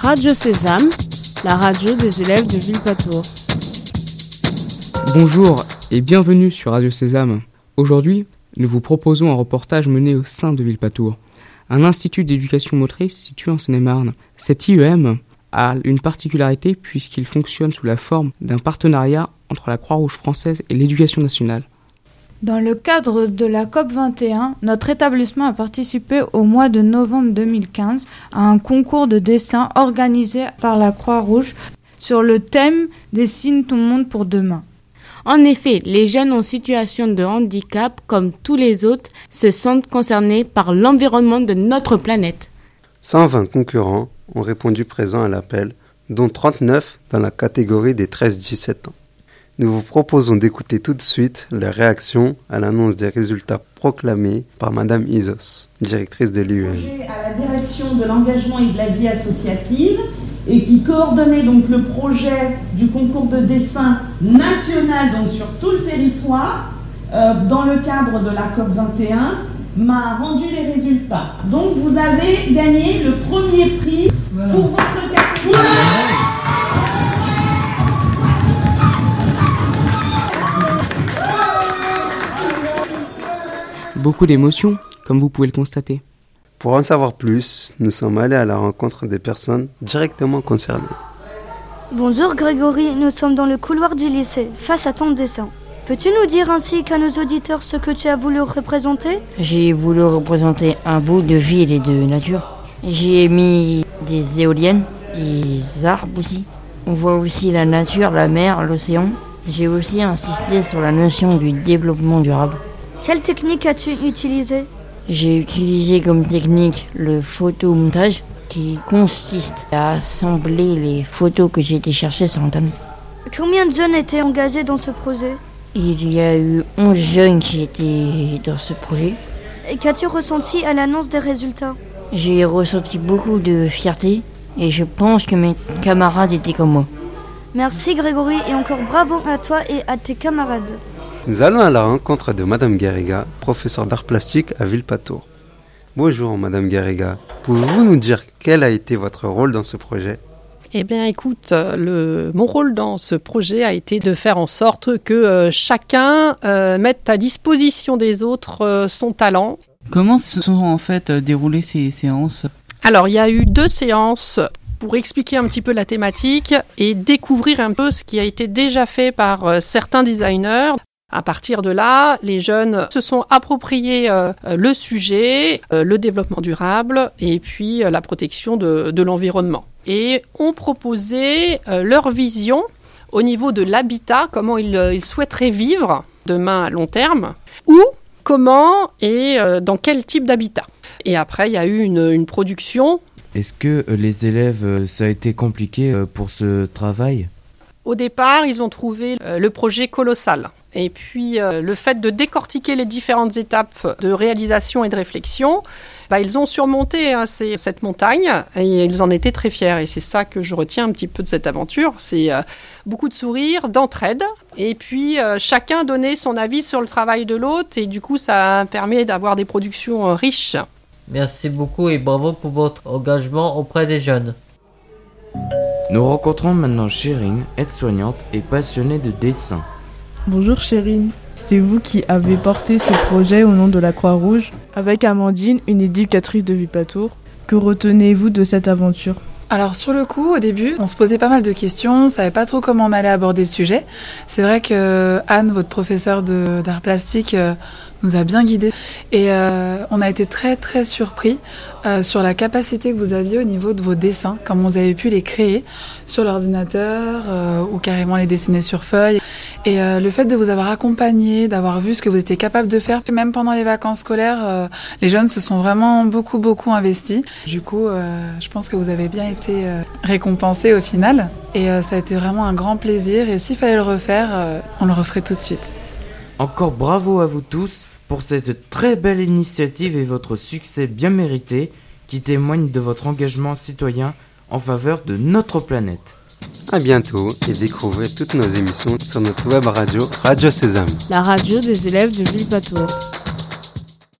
Radio Sésame, la radio des élèves de Villepatour. Bonjour et bienvenue sur Radio Sésame. Aujourd'hui, nous vous proposons un reportage mené au sein de Villepatour, un institut d'éducation motrice situé en Seine-et-Marne. Cet IEM a une particularité puisqu'il fonctionne sous la forme d'un partenariat entre la Croix-Rouge française et l'Éducation nationale. Dans le cadre de la COP21, notre établissement a participé au mois de novembre 2015 à un concours de dessin organisé par la Croix-Rouge sur le thème « Dessine ton monde pour demain ». En effet, les jeunes en situation de handicap, comme tous les autres, se sentent concernés par l'environnement de notre planète. 120 concurrents ont répondu présent à l'appel, dont 39 dans la catégorie des 13-17 ans. Nous vous proposons d'écouter tout de suite leurs réactions à l'annonce des résultats proclamés par Madame Isos, directrice de l'IEM. À la direction de l'engagement et de la vie associative et qui coordonnait donc le projet du concours de dessin national donc sur tout le territoire dans le cadre de la COP21 m'a rendu les résultats. Donc vous avez gagné le premier prix pour votre catégorie. Beaucoup d'émotions, comme vous pouvez le constater. Pour en savoir plus, nous sommes allés à la rencontre des personnes directement concernées. Bonjour Grégory, nous sommes dans le couloir du lycée, face à ton dessin. Peux-tu nous dire ainsi qu'à nos auditeurs ce que tu as voulu représenter ? J'ai voulu représenter un bout de ville et de nature. J'ai mis des éoliennes, des arbres aussi. On voit aussi la nature, la mer, l'océan. J'ai aussi insisté sur la notion du développement durable. Quelle technique as-tu utilisée ? J'ai utilisé comme technique le photomontage qui consiste à assembler les photos que j'ai été chercher sur internet. Combien de jeunes étaient engagés dans ce projet ? Il y a eu 11 jeunes qui étaient dans ce projet. Et qu'as-tu ressenti à l'annonce des résultats ? J'ai ressenti beaucoup de fierté et je pense que mes camarades étaient comme moi. Merci Grégory et encore bravo à toi et à tes camarades. Nous allons à la rencontre de Madame Garriga, professeure d'art plastique à Villepatour. Bonjour Madame Garriga, pouvez-vous nous dire quel a été votre rôle dans ce projet ? Eh bien écoute, mon rôle dans ce projet a été de faire en sorte que chacun mette à disposition des autres son talent. Comment se sont en fait déroulées ces séances ? Alors il y a eu 2 séances pour expliquer un petit peu la thématique et découvrir un peu ce qui a été déjà fait par certains designers. À partir de là, les jeunes se sont appropriés le sujet, le développement durable et puis la protection de l'environnement. Et ont proposé leur vision au niveau de l'habitat, comment ils souhaiteraient vivre demain à long terme, ou comment et dans quel type d'habitat. Et après, il y a eu une production. Est-ce que les élèves, ça a été compliqué pour ce travail ? Au départ, ils ont trouvé le projet colossal. Et puis, le fait de décortiquer les différentes étapes de réalisation et de réflexion, ils ont surmonté cette montagne et ils en étaient très fiers. Et c'est ça que je retiens un petit peu de cette aventure. C'est beaucoup de sourires, d'entraide. Et puis, chacun donnait son avis sur le travail de l'autre. Et du coup, ça permet d'avoir des productions riches. Merci beaucoup et bravo pour votre engagement auprès des jeunes. Nous rencontrons maintenant Chérine, aide-soignante et passionnée de dessin. Bonjour Chérine, c'est vous qui avez porté ce projet au nom de la Croix-Rouge avec Amandine, une éducatrice de Villepatour. Que retenez-vous de cette aventure ? Alors sur le coup, au début, on se posait pas mal de questions, on savait pas trop comment on allait aborder le sujet. C'est vrai que Anne, votre professeure d'art plastique, nous a bien guidés et on a été très très surpris sur la capacité que vous aviez au niveau de vos dessins, comme vous avez pu les créer sur l'ordinateur ou carrément les dessiner sur feuille. Et le fait de vous avoir accompagné, d'avoir vu ce que vous étiez capable de faire, même pendant les vacances scolaires, les jeunes se sont vraiment beaucoup investis. Du coup, je pense que vous avez bien été récompensés au final. Et ça a été vraiment un grand plaisir. Et s'il fallait le refaire, on le referait tout de suite. Encore bravo à vous tous pour cette très belle initiative et votre succès bien mérité qui témoigne de votre engagement citoyen en faveur de notre planète. À bientôt et découvrez toutes nos émissions sur notre web radio Radio Sésame. La radio des élèves de Villepatour.